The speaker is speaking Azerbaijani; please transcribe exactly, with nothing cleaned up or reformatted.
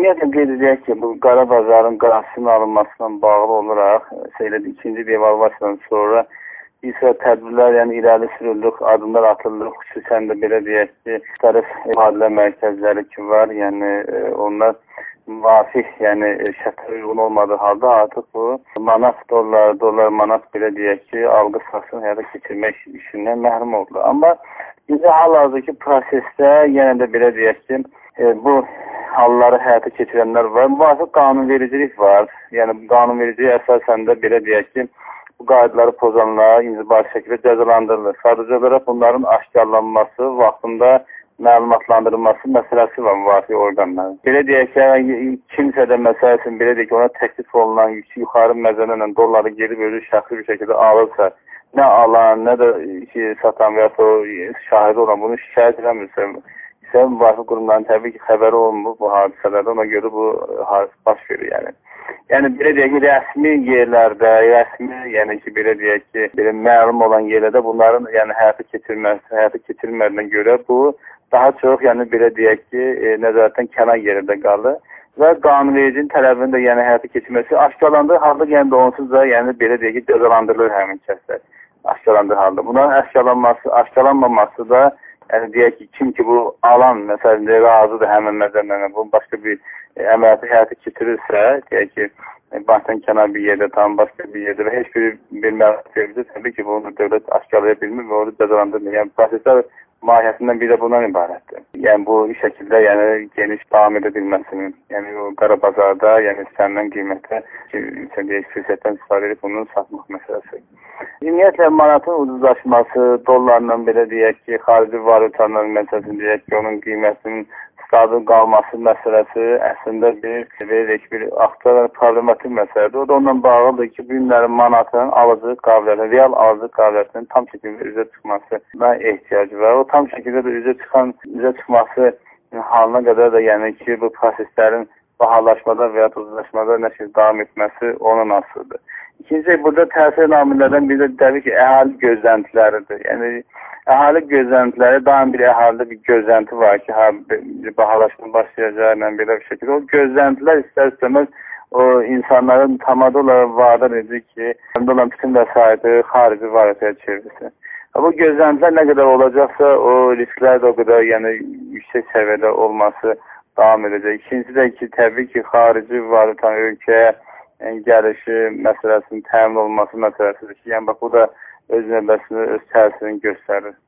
Ümumiyyətlə qeyd edək ki, bu qara bazarın qarşısının alınmasına bağlı olaraq söylədi, ikinci devalvasiyadan sonra bir sıra tədbirlər, yəni irəli sürülür, adımlar atılır, xüsusən də belə deyək ki, tarif mühadilə mərkəzləri ki var, yəni onlar müvafiq, yəni şərtlərə uyğun olmadığı halda artıq bu manat, dollar, dollar, manat belə deyək ki, algı sahəsini həyata keçirmək işindən məhrum oldular. Amma bizə hal-hazırki prosesdə yenə də belə deyək ki, bu halları həyata keçirənlər var. Müvafiq qanunvericilik var. Yəni qanunvericilik əsasən də belə deyək ki, bu qaydaları pozanlar inzibati şəkildə cəzalandırılır. Sadəcə olaraq bunların aşkarlanması, vaxtında məlumatlandırılması məsələsi var müvafiq orqanların. Belə deyək ki, kimsə də məsəl üçün belə deyək ki, ona təklif olunan yuxarı məzənlə dolları geri özü şəxsi bir şəkildə alırsa, nə alan, nə də ki, satan və ya o şahidi olan bunu şikayət eləmirsə, isə müvafiq qurumların təbii ki, xəbəri olmur bu hadisələrdə, ona görə bu hadisə baş verir. Yəni, yəni belə deyək ki, rəsmi yerlərdə, rəsmi, yəni ki, belə deyək ki, belə məlum olan yerlərdə bunların yəni həyata keçirilməsi, həyata keçirilmədiyinə görə bu daha çox, yəni belə deyək ki, e, nəzarətdən kənar yerində qalır və qanunvericinin tələbinin də yəni həyata keçirilməsi aşkarlandığı halda yəni də onsuz da yəni belə deyək ki, cəzalandırılır həmin kəslər. Aşkarlandığı halda. Bunların aşkarlanması, aşkarlanmaması da yəni deyək ki, kim ki bu alan məsələn razıdır həmin məzəmlərlə, bu başqa bir e, əməliyyatı həyata keçirirsə, deyək ki, e, bankdan kənar bir yerdə, tam başqa bir yerdə və heç bir bir məlumat verirsə, təbii ki, bunu dövlət aşkarlaya bilmir və onu cəzalandırmır. Yəni proseslər mahiyyətindən biri də bundan ibarətdir. Yəni bu şəkildə yəni geniş davam edə bilməsinin, yəni o qara bazarda, yəni istənilən qiymətə ki, deyək, fürsətdən istifadə edib bunu satmaq məsələsi. Ümumiyyətlə manatın ucuzlaşması, dollarla belə deyək ki, xarici valyutanın məsələsini deyək ki, onun qiymətinin stabil qalması məsələsi əslində bir, verək, bir aktual problematik məsələdir. O da onunla bağlıdır ki, bu günlərin manatın alıcı qabiliyyətinin, real alıcı qabiliyyətinin tam şəkildə üzə çıxmasına ehtiyacı var. O tam şəkildə də üzə çıxan, üzə çıxması halına qədər də yəni ki, bu proseslərin bahalaşmada və ya ucuzlaşmada nəşr davam etməsi onun asılıdır. İkinci, burada təsir amillərdən biri də təbii ki, əhali gözləntiləridir. Yəni, əhali gözləntiləri, daim bir əhalidə bir gözlənti var ki, ha, bir bahalaşma başlayacaq, belə bir şəkildə. O gözləntilər istər-istəməz o insanların tamada olaraq vadar edir ki, həmdə olan bütün vəsaiti xarici valyutaya çevirsin. Bu gözləntilər nə qədər olacaqsa, o risklər də o qədər yəni, yüksək səviyyədə olması davam edəcək. İkinci də ki, təbii ki, xarici valyutanın ölkəyə yəni, gəlişi məsələsinin təmin olunması məsələsidir ki, yəni bax, bu da öz növbəsində öz təsirini göstərir.